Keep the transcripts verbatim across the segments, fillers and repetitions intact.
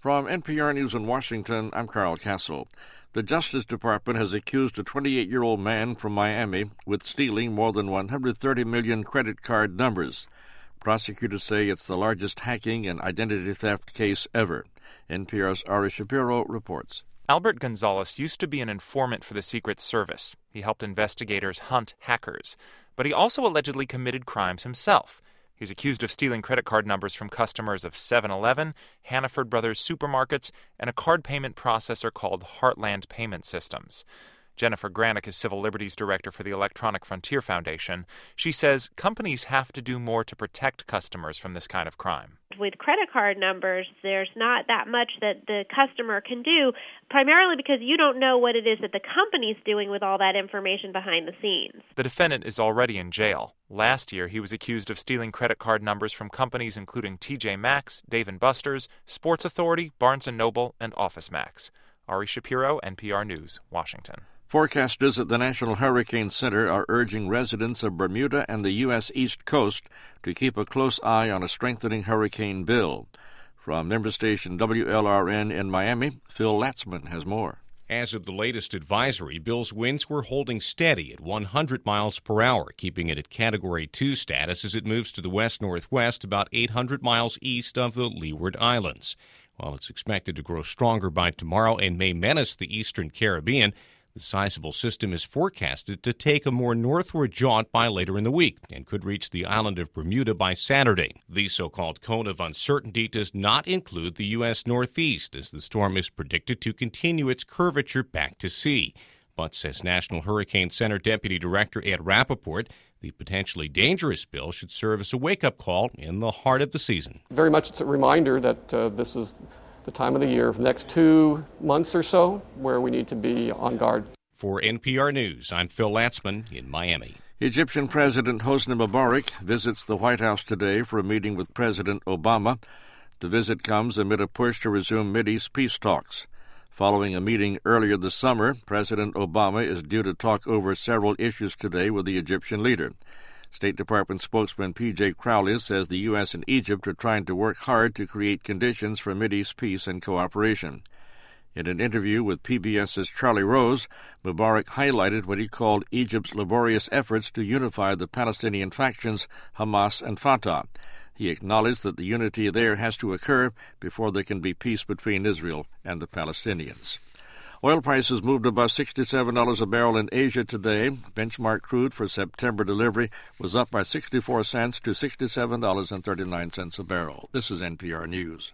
From N P R News in Washington, I'm Carl Castle. The Justice Department has accused a twenty-eight-year-old man from Miami with stealing more than one hundred thirty million credit card numbers. Prosecutors say it's the largest hacking and identity theft case ever. N P R's Ari Shapiro reports. Albert Gonzalez used to be an informant for the Secret Service. He helped investigators hunt hackers. But he also allegedly committed crimes himself. He's accused of stealing credit card numbers from customers of seven eleven, Hannaford Brothers supermarkets, and a card payment processor called Heartland Payment Systems. Jennifer Granick is Civil Liberties Director for the Electronic Frontier Foundation. She says companies have to do more to protect customers from this kind of crime. With credit card numbers, there's not that much that the customer can do, primarily because you don't know what it is that the company's doing with all that information behind the scenes. The defendant is already in jail. Last year, he was accused of stealing credit card numbers from companies including T J Maxx, Dave and Buster's, Sports Authority, Barnes and Noble, and OfficeMax. Ari Shapiro, N P R News, Washington. Forecasters at the National Hurricane Center are urging residents of Bermuda and the U S East Coast to keep a close eye on a strengthening hurricane bill. From member station W L R N in Miami, Phil Latzman has more. As of the latest advisory, Bill's winds were holding steady at one hundred miles per hour, keeping it at Category two status as it moves to the west-northwest about eight hundred miles east of the Leeward Islands. While it's expected to grow stronger by tomorrow and may menace the eastern Caribbean, the sizable system is forecasted to take a more northward jaunt by later in the week and could reach the island of Bermuda by Saturday. The so-called cone of uncertainty does not include the U S Northeast, as the storm is predicted to continue its curvature back to sea. But, says National Hurricane Center Deputy Director Ed Rappaport, the potentially dangerous bill should serve as a wake-up call in the heart of the season. Very much it's a reminder that uh, this is the time of the year, the next two months or so, where we need to be on guard. For N P R News, I'm Phil Latzman in Miami. Egyptian President Hosni Mubarak visits the White House today for a meeting with President Obama. The visit comes amid a push to resume Mideast peace talks. Following a meeting earlier this summer, President Obama is due to talk over several issues today with the Egyptian leader. State Department spokesman P J Crowley says the U S and Egypt are trying to work hard to create conditions for Mideast peace and cooperation. In an interview with PBS's Charlie Rose, Mubarak highlighted what he called Egypt's laborious efforts to unify the Palestinian factions Hamas and Fatah. He acknowledged that the unity there has to occur before there can be peace between Israel and the Palestinians. Oil prices moved above sixty-seven dollars a barrel in Asia today. Benchmark crude for September delivery was up by sixty-four cents to sixty-seven dollars and thirty-nine cents a barrel. This is N P R News.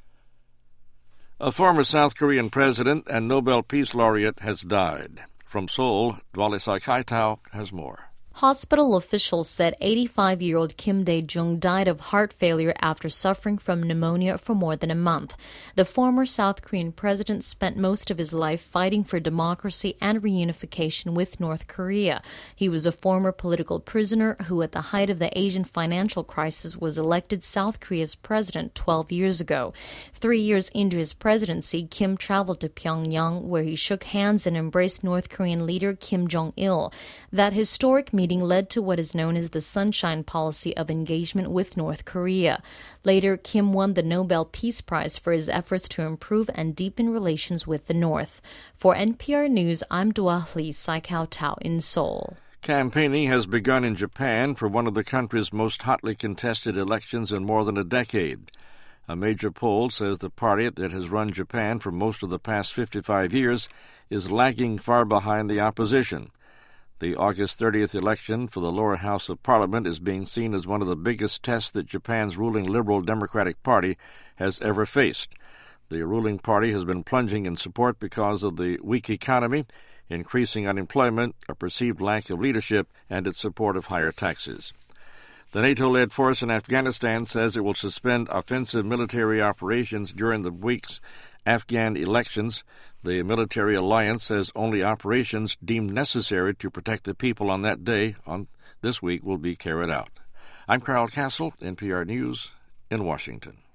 A former South Korean president and Nobel Peace Laureate has died. From Seoul, Dwalisa Kaitao has more. Hospital officials said eighty-five-year-old Kim Dae-jung died of heart failure after suffering from pneumonia for more than a month. The former South Korean president spent most of his life fighting for democracy and reunification with North Korea. He was a former political prisoner who, at the height of the Asian financial crisis, was elected South Korea's president twelve years ago. Three years into his presidency, Kim traveled to Pyongyang, where he shook hands and embraced North Korean leader Kim Jong-il. That historic meeting led to what is known as the Sunshine Policy of engagement with North Korea. Later, Kim won the Nobel Peace Prize for his efforts to improve and deepen relations with the North. For N P R News, I'm Dua Lee Sai-Kao Tao in Seoul. Campaigning has begun in Japan for one of the country's most hotly contested elections in more than a decade. A major poll says the party that has run Japan for most of the past fifty-five years is lagging far behind the opposition. The August thirtieth election for the lower house of parliament is being seen as one of the biggest tests that Japan's ruling Liberal Democratic Party has ever faced. The ruling party has been plunging in support because of the weak economy, increasing unemployment, a perceived lack of leadership, and its support of higher taxes. The NATO-led force in Afghanistan says it will suspend offensive military operations during the week's Afghan elections. The military alliance says only operations deemed necessary to protect the people on that day on this week will be carried out. I'm Carl Castle, N P R News in Washington.